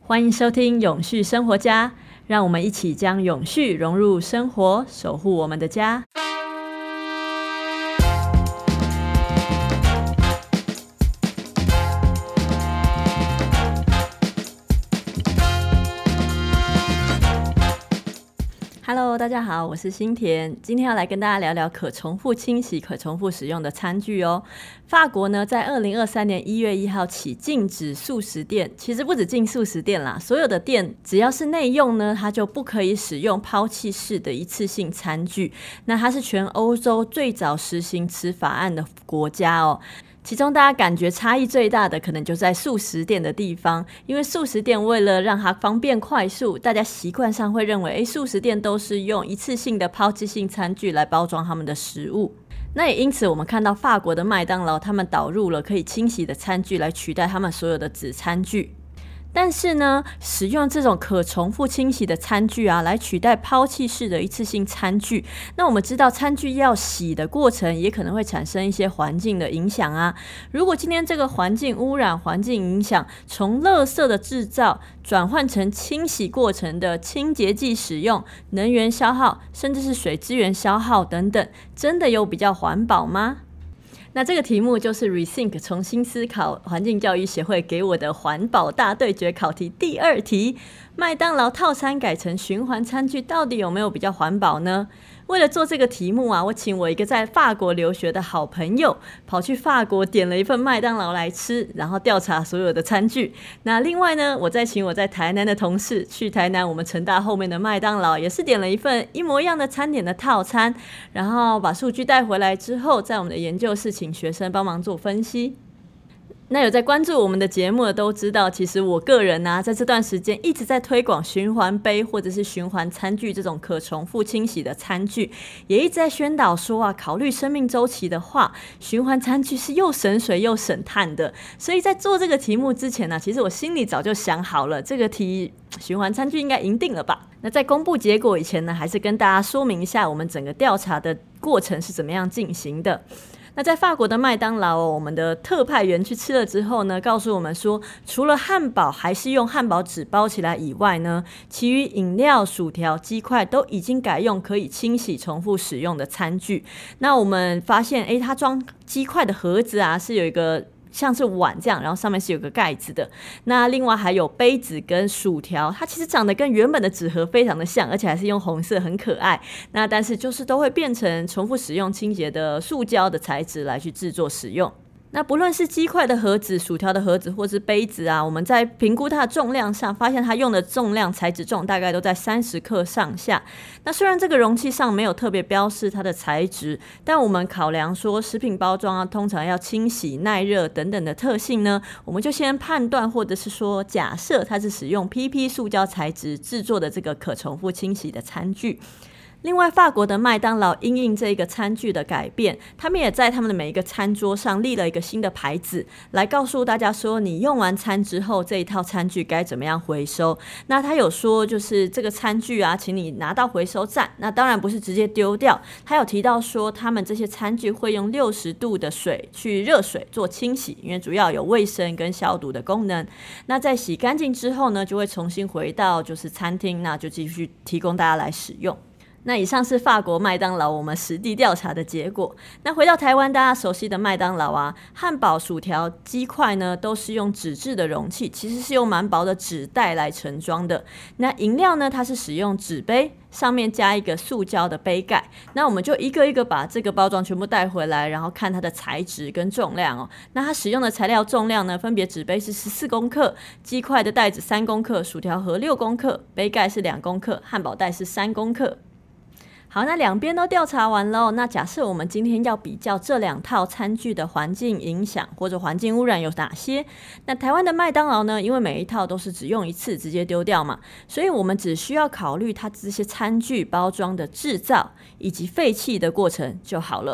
欢迎收听永续生活家，让我们一起将永续融入生活，守护我们的家。Hello， 大家好，我是新田，今天要来跟大家聊聊可重复清洗、可重复使用的餐具哦。法国呢，在2023年1月1号起禁止素食店，其实不止禁素食店啦，所有的店只要是内用呢，它就不可以使用抛弃式的一次性餐具。那它是全欧洲最早实行此法案的国家哦。其中大家感觉差异最大的可能就在素食店的地方，因为素食店为了让它方便快速，大家习惯上会认为素食店都是用一次性的抛弃性餐具来包装他们的食物。那也因此我们看到法国的麦当劳他们导入了可以清洗的餐具来取代他们所有的纸餐具。但是呢，使用这种可重复清洗的餐具啊，来取代抛弃式的一次性餐具，那我们知道餐具要洗的过程也可能会产生一些环境的影响啊。如果今天这个环境污染、环境影响从垃圾的制造转换成清洗过程的清洁剂使用、能源消耗，甚至是水资源消耗等等，真的有比较环保吗？那这个题目就是 Rethink 重新思考环境教育协会给我的环保大对决考题第2题，麦当劳套餐改成循环餐具到底有没有比较环保呢？为了做这个题目啊，我请我一个在法国留学的好朋友跑去法国点了一份麦当劳来吃，然后调查所有的餐具。那另外呢，我再请我在台南的同事去台南我们成大后面的麦当劳，也是点了一份一模一样的餐点的套餐，然后把数据带回来之后，在我们的研究室请学生帮忙做分析。那有在关注我们的节目的都知道，其实我个人啊，在这段时间一直在推广循环杯或者是循环餐具这种可重复清洗的餐具，也一直在宣导说啊，考虑生命周期的话，循环餐具是又省水又省碳的。所以在做这个题目之前呢，其实我心里早就想好了，这个题循环餐具应该赢定了吧。那在公布结果以前呢，还是跟大家说明一下我们整个调查的过程是怎么样进行的。那在法国的麦当劳我们的特派员去吃了之后呢，告诉我们说，除了汉堡还是用汉堡纸包起来以外呢，其余饮料、薯条、鸡块都已经改用可以清洗重复使用的餐具。那我们发现它装鸡块的盒子啊，是有一个像是碗这样，然后上面是有个盖子的。那另外还有杯子跟薯条，它其实长得跟原本的纸盒非常的像，而且还是用红色，很可爱。那但是就是都会变成重复使用清洁的塑胶的材质来去制作使用。那不论是鸡块的盒子、薯条的盒子或是杯子啊，我们在评估它的重量上发现它用的重量材质重大概都在30克上下。那虽然这个容器上没有特别标示它的材质，但我们考量说食品包装啊通常要清洗、耐热等等的特性呢，我们就先判断或者是说假设它是使用 PP 塑胶材质制作的这个可重复清洗的餐具。另外，法国的麦当劳因应这个餐具的改变，他们也在他们的每一个餐桌上立了一个新的牌子，来告诉大家说，你用完餐之后，这一套餐具该怎么样回收。那他有说，就是这个餐具啊，请你拿到回收站。那当然不是直接丢掉，他有提到说，他们这些餐具会用60度的水去热水做清洗，因为主要有卫生跟消毒的功能。那在洗干净之后呢，就会重新回到就是餐厅，那就继续提供大家来使用。那以上是法国麦当劳我们实地调查的结果。那回到台湾大家熟悉的麦当劳啊，汉堡、薯条、鸡块呢都是用纸质的容器，其实是用蛮薄的纸袋来盛装的。那饮料呢，它是使用纸杯，上面加一个塑胶的杯盖。那我们就一个一个把这个包装全部带回来，然后看它的材质跟重量哦。那它使用的材料重量呢，分别纸杯是14公克，鸡块的袋子3公克，薯条盒6公克，杯盖是2公克，汉堡袋是3公克。好，那两边都调查完了。那假设我们今天要比较这2套餐具的环境影响或者环境污染有哪些，那台湾的麦当劳呢，因为每一套都是只用一次直接丢掉嘛，所以我们只需要考虑它这些餐具包装的制造以及废弃的过程就好了。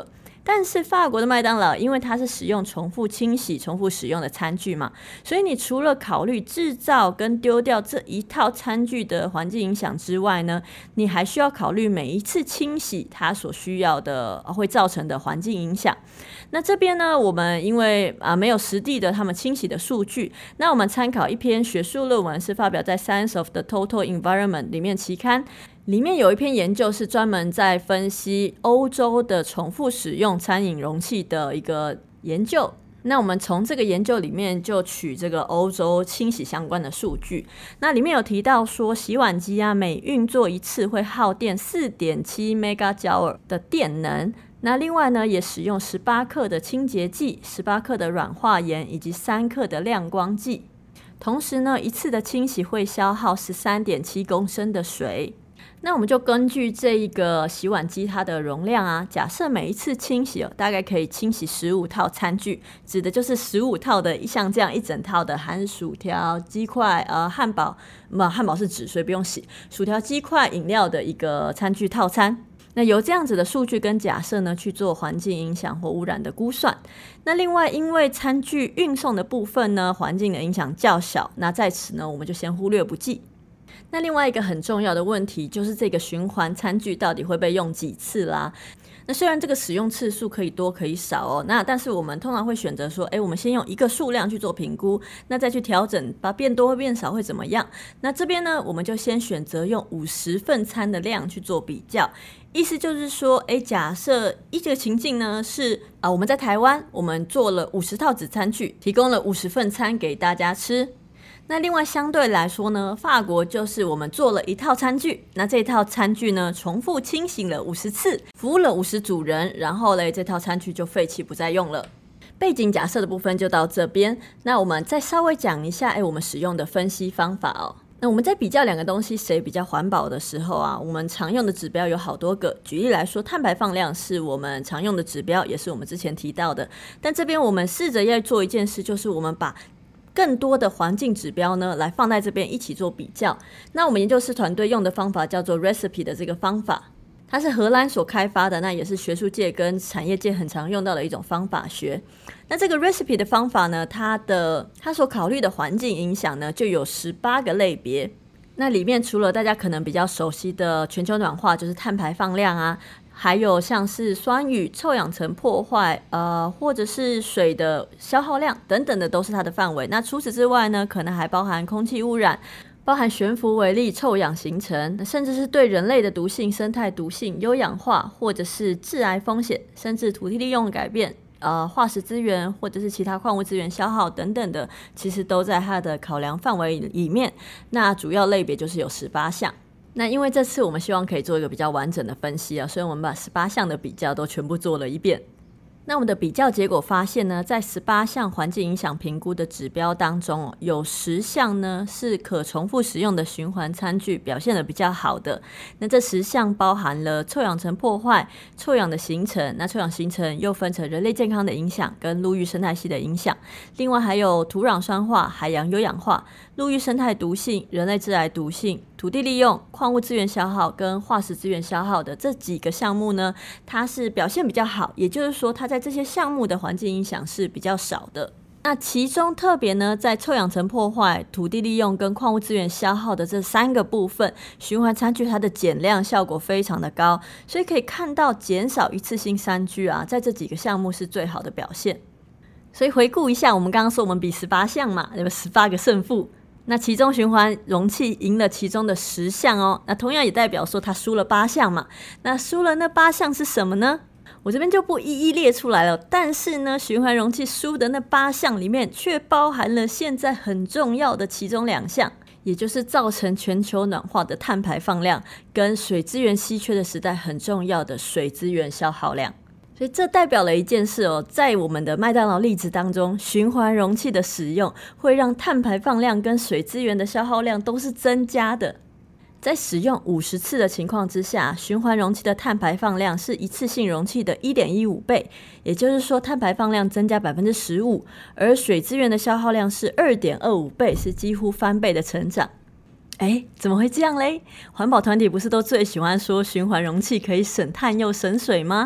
但是法国的麦当劳因为它是使用重复清洗重复使用的餐具嘛，所以你除了考虑制造跟丢掉这一套餐具的环境影响之外呢，你还需要考虑每一次清洗它所需要的会造成的环境影响。那这边呢，我们因为没有实地的他们清洗的数据，那我们参考一篇学术论文，是发表在 Science of the Total Environment 里面期刊，里面有一篇研究是专门在分析欧洲的重复使用餐饮容器的一个研究。那我们从这个研究里面就取这个欧洲清洗相关的数据，那里面有提到说洗碗机每运作一次会耗电 4.7 megajoule 的电能，那另外呢也使用18克的清洁剂、18克的软化盐以及3克的亮光剂，同时呢一次的清洗会消耗 13.7 公升的水。那我们就根据这一个洗碗机它的容量假设每一次清洗大概可以清洗15套餐具，指的就是15套的像这样一整套的含薯条、鸡块、汉堡是纸所以不用洗，薯条、鸡块、饮料的一个餐具套餐。那由这样子的数据跟假设呢去做环境影响或污染的估算。那另外因为餐具运送的部分呢环境的影响较小，那在此呢我们就先忽略不计。那另外一个很重要的问题就是这个循环餐具到底会被用几次啦。那虽然这个使用次数可以多可以少那但是我们通常会选择说我们先用一个数量去做评估，那再去调整，把变多会变少会怎么样。那这边呢我们就先选择用50份餐的量去做比较，意思就是说假设一个情境呢是我们在台湾我们做了50套纸餐具，提供了50份餐给大家吃。那另外相对来说呢，法国就是我们做了一套餐具，那这套餐具呢重复清洗了50次，服务了50组人，然后这套餐具就废弃不再用了。背景假设的部分就到这边，那我们再稍微讲一下我们使用的分析方法那我们在比较两个东西谁比较环保的时候我们常用的指标有好多个。举例来说，碳排放量是我们常用的指标，也是我们之前提到的。但这边我们试着要做一件事，就是我们把更多的环境指标呢来放在这边一起做比较。那我们研究室团队用的方法叫做 Recipe 的这个方法，它是荷兰所开发的，那也是学术界跟产业界很常用到的一种方法学。那这个 Recipe 的方法呢，它所考虑的环境影响呢就有18个类别。那里面除了大家可能比较熟悉的全球暖化，就是碳排放量还有像是酸雨、臭氧层破坏或者是水的消耗量等等的都是它的范围。那除此之外呢，可能还包含空气污染，包含悬浮微粒、臭氧形成，甚至是对人类的毒性、生态毒性、优氧化或者是致癌风险，甚至土地利用改变化石资源或者是其他矿物资源消耗等等的，其实都在它的考量范围里面。那主要类别就是有18项。那因为这次我们希望可以做一个比较完整的分析所以我们把18项的比较都全部做了一遍。那我们的比较结果发现呢，在18项环境影响评估的指标当中有10项呢是可重复使用的循环餐具表现得比较好的。那这10项包含了臭氧层破坏、臭氧的形成，那臭氧形成又分成人类健康的影响跟陆域生态系的影响，另外还有土壤酸化、海洋优氧化、陆域生态毒性、人类致癌毒性、土地利用、矿物资源消耗跟化石资源消耗的这几个项目呢，它是表现比较好，也就是说它在这些项目的环境影响是比较少的。那其中特别呢，在臭氧层破坏、土地利用跟矿物资源消耗的这3个部分，循环餐具它的减量效果非常的高，所以可以看到减少一次性餐具在这几个项目是最好的表现。所以回顾一下，我们刚刚说我们比18项嘛，有18个胜负，那其中循环容器赢了其中的10项那同样也代表说它输了8项嘛。那输了那8项是什么呢？我这边就不一一列出来了，但是呢，循环容器输的那8项里面却包含了现在很重要的其中2项，也就是造成全球暖化的碳排放量跟水资源稀缺的时代很重要的水资源消耗量。所以这代表了一件事在我们的麦当劳例子当中，循环容器的使用会让碳排放量跟水资源的消耗量都是增加的。在使用50次的情况之下，循环容器的碳排放量是一次性容器的 1.15 倍，也就是说碳排放量增加 15%， 而水资源的消耗量是 2.25 倍，是几乎翻倍的成长。怎么会这样嘞？环保团体不是都最喜欢说循环容器可以省碳又省水吗？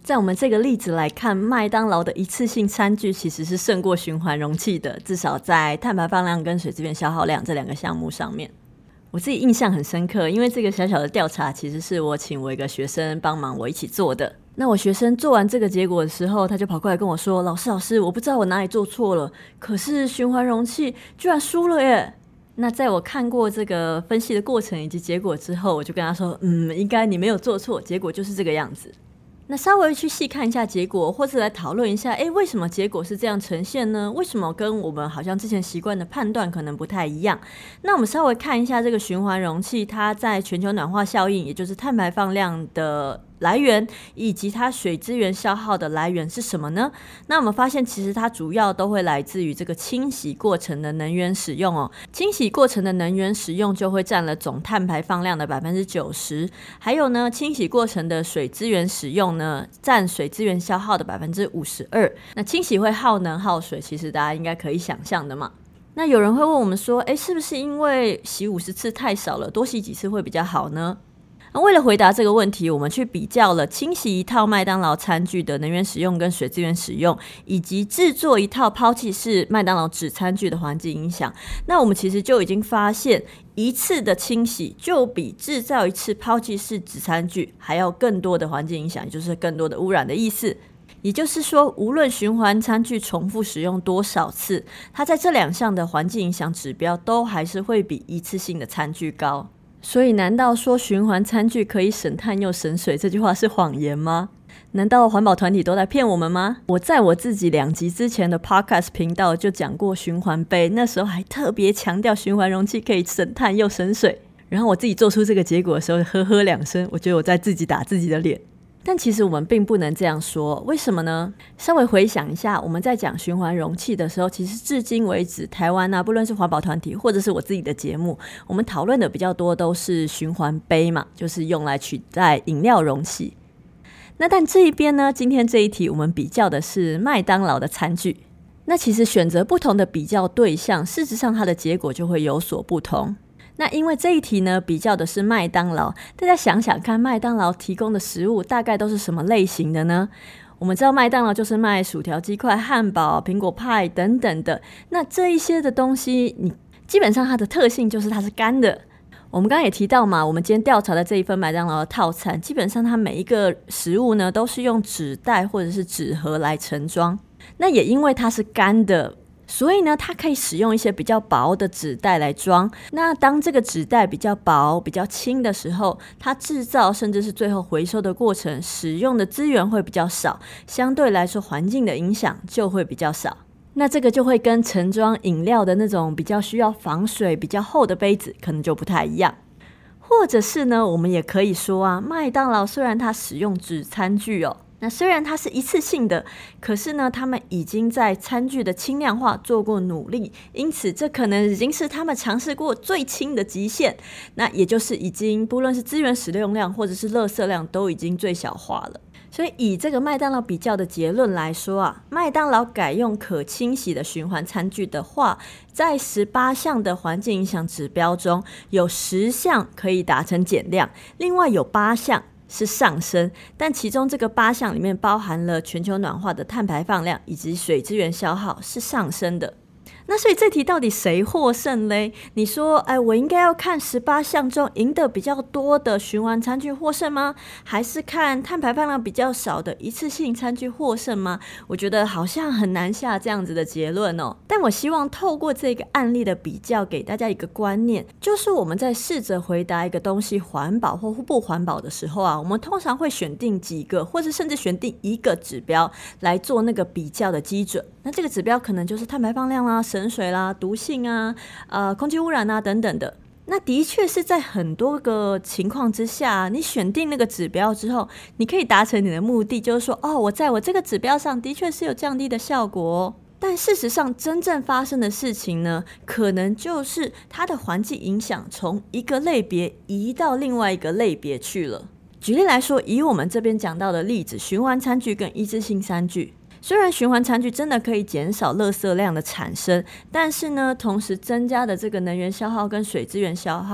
在我们这个例子来看，麦当劳的一次性餐具其实是胜过循环容器的，至少在碳排放量跟水资源消耗量这2个项目上面。我自己印象很深刻，因为这个小小的调查其实是我请我一个学生帮忙我一起做的。那我学生做完这个结果的时候，他就跑过来跟我说，老师，我不知道我哪里做错了，可是循环容器居然输了耶。那在我看过这个分析的过程以及结果之后，我就跟他说，应该你没有做错，结果就是这个样子。那稍微去细看一下结果，或者来讨论一下，为什么结果是这样呈现呢？为什么跟我们好像之前习惯的判断可能不太一样？那我们稍微看一下这个循环容器，它在全球暖化效应，也就是碳排放量的来源，以及它水资源消耗的来源是什么呢？那我们发现其实它主要都会来自于这个清洗过程的能源使用哦。清洗过程的能源使用就会占了总碳排放量的 90%， 还有呢，清洗过程的水资源使用呢，占水资源消耗的 52%。 那清洗会耗能耗水，其实大家应该可以想象的嘛。那有人会问我们说，是不是因为洗50次太少了，多洗几次会比较好呢？为了回答这个问题，我们去比较了清洗一套麦当劳餐具的能源使用跟水资源使用，以及制作一套抛弃式麦当劳纸餐具的环境影响。那我们其实就已经发现，一次的清洗就比制造一次抛弃式纸餐具还要更多的环境影响，也就是更多的污染的意思。也就是说，无论循环餐具重复使用多少次，它在这2项的环境影响指标都还是会比一次性的餐具高。所以难道说循环餐具可以省碳又省水这句话是谎言吗？难道环保团体都在骗我们吗？我在我自己2集之前的 podcast 频道就讲过循环杯，那时候还特别强调循环容器可以省碳又省水，然后我自己做出这个结果的时候呵呵2声，我觉得我在自己打自己的脸。但其实我们并不能这样说，为什么呢？稍微回想一下，我们在讲循环容器的时候，其实至今为止台湾不论是环保团体或者是我自己的节目，我们讨论的比较多都是循环杯嘛，就是用来取代饮料容器。那但这一边呢，今天这一题我们比较的是麦当劳的餐具。那其实选择不同的比较对象，事实上它的结果就会有所不同。那因为这一题呢，比较的是麦当劳，大家想想看，麦当劳提供的食物大概都是什么类型的呢？我们知道麦当劳就是卖薯条、鸡块、汉堡、苹果派等等的，那这一些的东西，基本上它的特性就是它是干的。我们刚刚也提到嘛，我们今天调查的这一份麦当劳的套餐，基本上它每一个食物呢，都是用纸袋或者是纸盒来盛装。那也因为它是干的，所以呢，它可以使用一些比较薄的纸袋来装。那当这个纸袋比较薄、比较轻的时候，它制造甚至是最后回收的过程，使用的资源会比较少，相对来说环境的影响就会比较少。那这个就会跟盛装饮料的那种比较需要防水、比较厚的杯子可能就不太一样。或者是呢，我们也可以说麦当劳虽然它使用纸餐具那虽然它是一次性的，可是呢，他们已经在餐具的轻量化做过努力，因此这可能已经是他们尝试过最轻的极限，那也就是已经不论是资源使用量或者是垃圾量都已经最小化了。所以以这个麦当劳比较的结论来说麦当劳改用可清洗的循环餐具的话，在18项的环境影响指标中，有10项可以达成减量，另外有8项是上升，但其中这个8项里面包含了全球暖化的碳排放量以及水资源消耗是上升的。那所以这题到底谁获胜嘞？你说我应该要看18项中赢得比较多的循环餐具获胜吗？还是看碳排放量比较少的一次性餐具获胜吗？我觉得好像很难下这样子的结论但我希望透过这个案例的比较给大家一个观念，就是我们在试着回答一个东西环保或不环保的时候我们通常会选定几个或者甚至选定一个指标来做那个比较的基准。那这个指标可能就是碳排放量啦、省水啦、毒性空气污染等等的。那的确是在很多个情况之下你选定那个指标之后，你可以达成你的目的，就是说我在我这个指标上的确是有降低的效果但事实上真正发生的事情呢，可能就是它的环境影响从一个类别移到另外一个类别去了。举例来说，以我们这边讲到的例子，循环餐具跟一次性餐具，虽然循环餐具真的可以减少垃圾量的产生，但是呢，同时增加的这个能源消耗跟水资源消耗，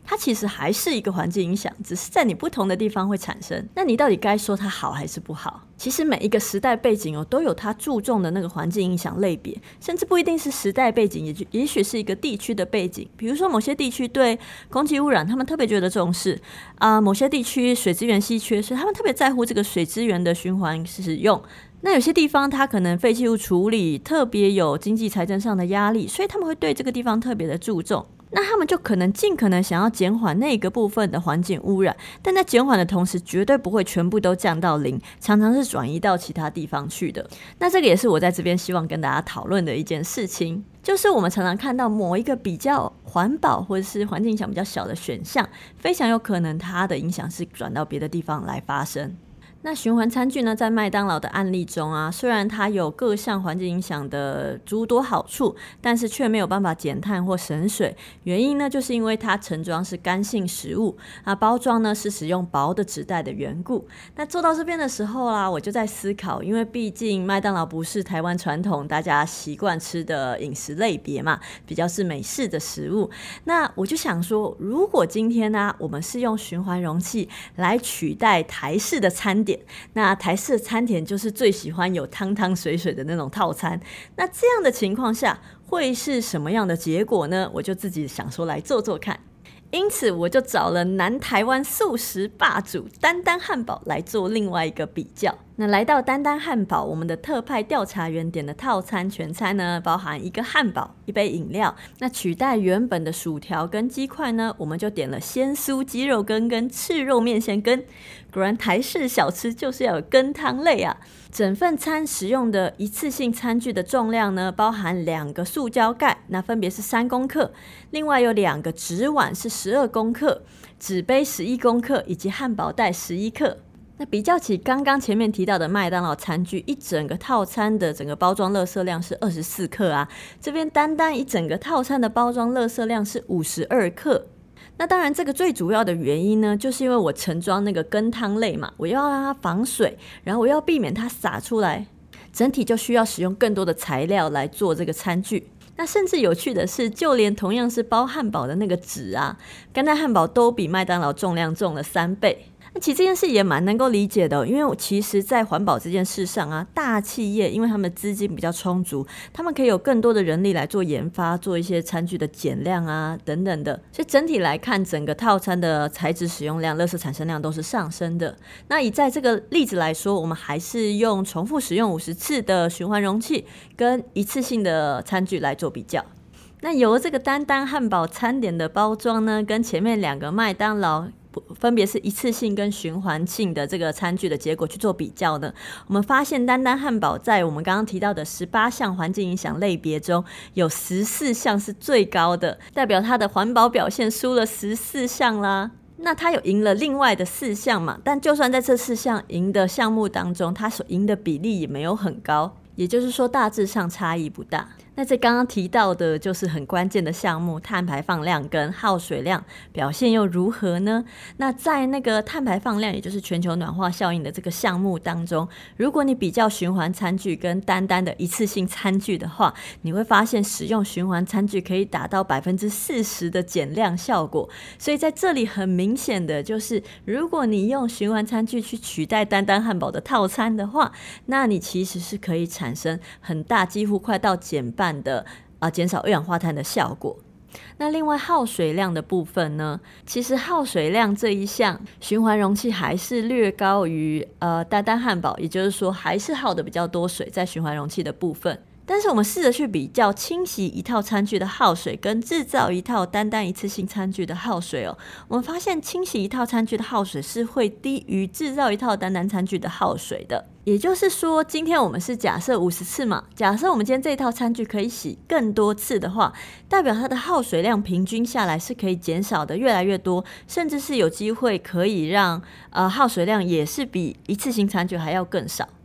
它其实还是一个环境影响，只是在你不同的地方会产生。那你到底该说它好还是不好？其实每一个时代背景都有它注重的那个环境影响类别，甚至不一定是时代背景，也许是一个地区的背景。比如说某些地区对空气污染他们特别觉得重视某些地区水资源稀缺，所以他们特别在乎这个水资源的循环使用。那有些地方它可能废弃物处理特别有经济财政上的压力，所以他们会对这个地方特别的注重。那他们就可能尽可能想要减缓那个部分的环境污染，但在减缓的同时绝对不会全部都降到零，常常是转移到其他地方去的。那这个也是我在这边希望跟大家讨论的一件事情，就是我们常常看到某一个比较环保或者是环境影响比较小的选项，非常有可能它的影响是转到别的地方来发生。那循环餐具呢，在麦当劳的案例中虽然它有各项环境影响的诸多好处，但是却没有办法减碳或省水。原因呢，就是因为它盛装是干性食物，包装呢是使用薄的纸袋的缘故。那做到这边的时候我就在思考，因为毕竟麦当劳不是台湾传统大家习惯吃的饮食类别嘛，比较是美式的食物。那我就想说，如果今天我们是用循环容器来取代台式的餐点，那台式的餐点就是最喜欢有汤汤水水的那种套餐，那这样的情况下会是什么样的结果呢？我就自己想说来做做看。因此我就找了南台湾素食霸主丹丹汉堡来做另外一个比较。那来到丹丹汉堡，我们的特派调查员点的套餐全餐呢，包含一个汉堡、一杯饮料。那取代原本的薯条跟鸡块呢，我们就点了鲜酥鸡肉羹跟赤肉面线羹。果然台式小吃就是要有羹汤类整份餐使用的一次性餐具的重量呢，包含2个塑胶盖，那分别是3公克，另外有2个纸碗是12公克，纸杯11公克，以及汉堡袋11克。那比较起刚刚前面提到的麦当劳餐具，一整个套餐的整个包装垃圾量是24克这边单单一整个套餐的包装垃圾量是52克。那当然这个最主要的原因呢，就是因为我盛装那个羹汤类嘛，我要让它防水，然后我要避免它洒出来，整体就需要使用更多的材料来做这个餐具。那甚至有趣的是，就连同样是包汉堡的那个纸干蛋汉堡都比麦当劳重量重了3倍。那其实这件事也蛮能够理解的因为其实在环保这件事上大企业因为他们资金比较充足，他们可以有更多的人力来做研发，做一些餐具的减量等等的，所以整体来看，整个套餐的材质使用量、垃圾产生量都是上升的。那以在这个例子来说，我们还是用重复使用50次的循环容器跟一次性的餐具来做比较。那由这个丹丹汉堡餐点的包装呢，跟前面2个麦当劳分别是一次性跟循环性的这个餐具的结果去做比较呢，我们发现丹丹汉堡在我们刚刚提到的18项环境影响类别中，有14项是最高的，代表它的环保表现输了14项啦。那它有赢了另外的4项嘛，但就算在这4项赢的项目当中，它所赢的比例也没有很高，也就是说大致上差异不大。那这刚刚提到的就是很关键的项目，碳排放量跟耗水量表现又如何呢？那在那个碳排放量，也就是全球暖化效应的这个项目当中，如果你比较循环餐具跟单单的一次性餐具的话，你会发现使用循环餐具可以达到40%的减量效果。所以在这里很明显的就是，如果你用循环餐具去取代丹丹汉堡的套餐的话，那你其实是可以产生很大，几乎快到减半的减少二氧化碳的效果。那另外耗水量的部分呢，其实耗水量这一项循环容器还是略高于丹丹汉堡，也就是说还是耗的比较多水在循环容器的部分。但是我们试着去比较清洗一套餐具的耗水跟制造一套单单一次性餐具的耗水我们发现清洗一套餐具的耗水是会低于制造一套单单餐具的耗水的。也就是说，今天我们是假设50次嘛，假设我们今天这一套餐具可以洗更多次的话，代表它的耗水量平均下来是可以减少的越来越多，甚至是有机会可以让耗水量也是比一次性餐具还要更少。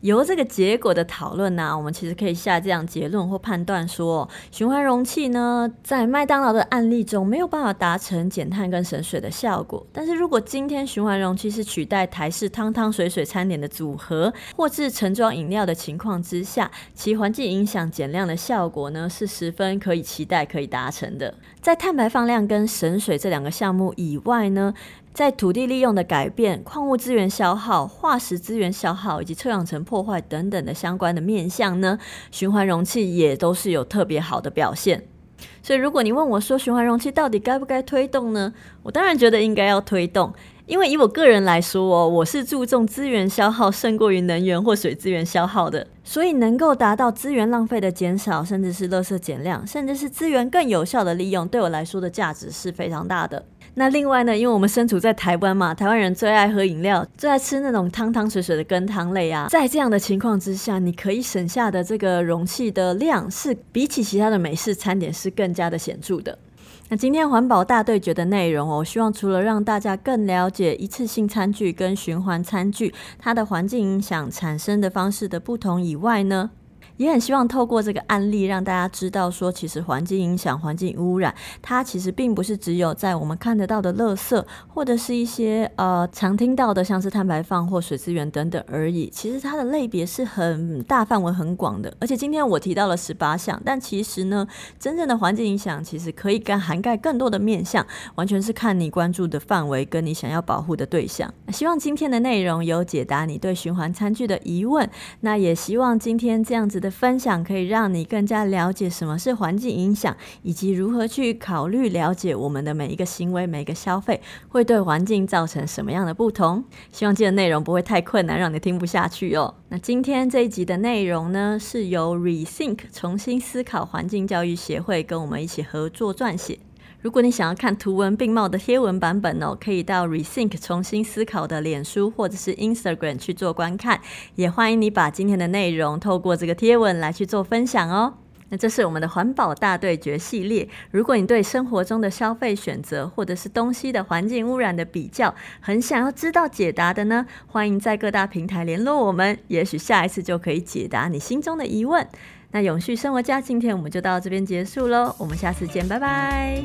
由这个结果的讨论呢，我们其实可以下这样结论或判断说，循环容器呢，在麦当劳的案例中没有办法达成减碳跟省水的效果。但是如果今天循环容器是取代台式汤汤水水餐点的组合，或是盛装饮料的情况之下，其环境影响减量的效果呢，是十分可以期待可以达成的。在碳排放量跟省水这两个项目以外呢，在土地利用的改变、矿物资源消耗、化石资源消耗以及臭氧层破坏等等的相关的面向呢，循环容器也都是有特别好的表现。所以如果你问我说循环容器到底该不该推动呢，我当然觉得应该要推动。因为以我个人来说我是注重资源消耗胜过于能源或水资源消耗的，所以能够达到资源浪费的减少，甚至是垃圾减量，甚至是资源更有效的利用，对我来说的价值是非常大的。那另外呢，因为我们身处在台湾嘛，台湾人最爱喝饮料，最爱吃那种汤汤水水的羹汤类啊，在这样的情况之下，你可以省下的这个容器的量是比起其他的美式餐点是更加的显著的。那今天环保大对决的内容我希望除了让大家更了解一次性餐具跟循环餐具它的环境影响产生的方式的不同以外呢，也很希望透过这个案例让大家知道说，其实环境影响、环境污染它其实并不是只有在我们看得到的垃圾或者是一些常听到的像是碳排放或水资源等等而已，其实它的类别是很大范围很广的。而且今天我提到了18项，但其实呢真正的环境影响其实可以涵盖更多的面向，完全是看你关注的范围跟你想要保护的对象。希望今天的内容有解答你对循环餐具的疑问，那也希望今天这样子的分享可以让你更加了解什么是环境影响，以及如何去考虑了解我们的每一个行为、每一个消费会对环境造成什么样的不同。希望今天的内容不会太困难让你听不下去哦。那今天这一集的内容呢，是由 Rethink 重新思考环境教育协会跟我们一起合作撰写。如果你想要看图文并茂的贴文版本可以到 Rethink 重新思考的脸书或者是 Instagram 去做观看，也欢迎你把今天的内容透过这个贴文来去做分享哦。那这是我们的环保大对决系列，如果你对生活中的消费选择或者是东西的环境污染的比较很想要知道解答的呢，欢迎在各大平台联络我们，也许下一次就可以解答你心中的疑问。那永续生活家今天我们就到这边结束咯，我们下次见，拜拜。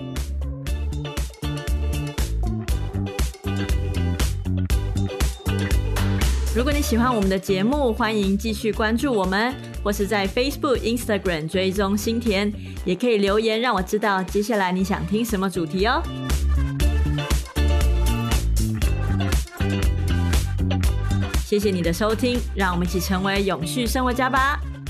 如果你喜欢我们的节目，欢迎继续关注我们，或是在 Facebook、Instagram 追踪新田，也可以留言让我知道接下来你想听什么主题哦。谢谢你的收听，让我们一起成为永续生活家吧。